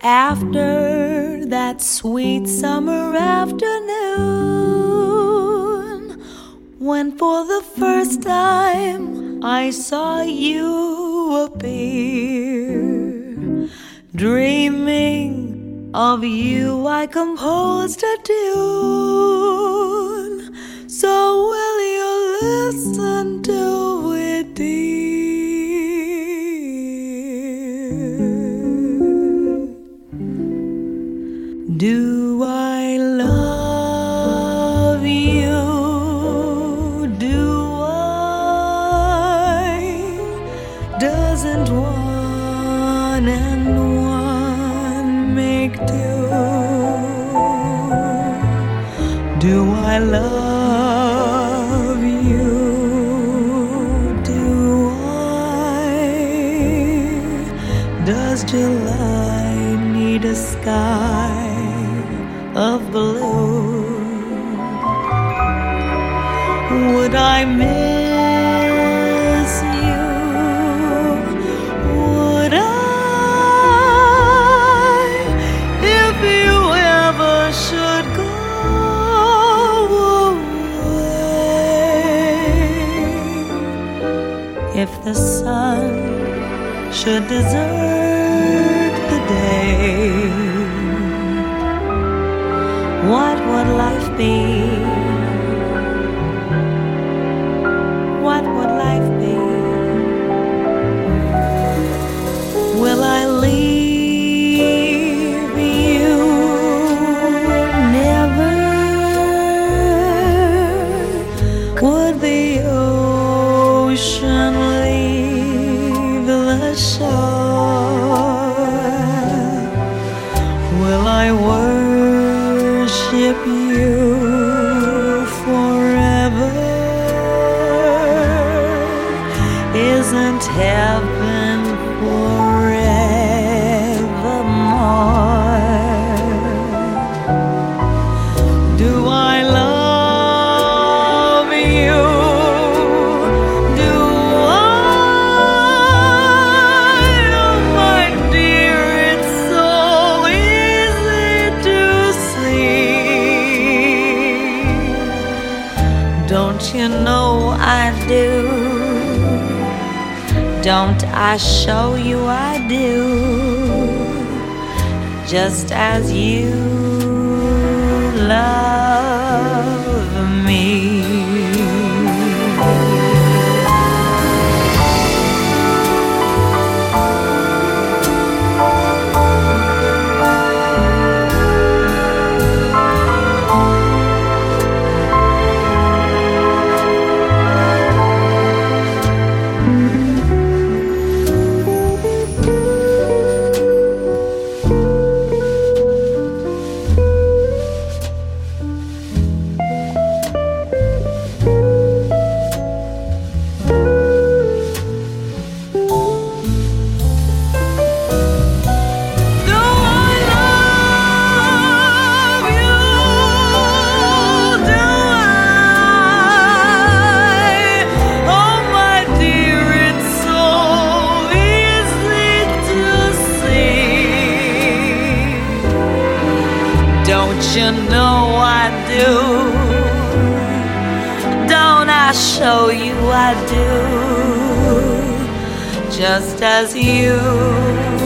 After that sweet summer afternoon, when for the first time I saw you appear, dreaming of you I composed a tune. So will you listen to it, dear? Do I love you? Do I? Doesn't one and one make two? Do I love you? Do I? Does July need a sky of blue? Would I miss you? Would I, if you ever should go away? If the sun should desert the day, what would life be? What would life be? Will I leave you? Never. Would the ocean leave the shore? Will I worship you forever? Isn't heaven forevermore? Do I love you? Do I? Oh, my dear, it's so easy to see. Don't you know I do? Don't I show you I do? Just as you love me. Don't you know I do? Don't I show you I do? Just as you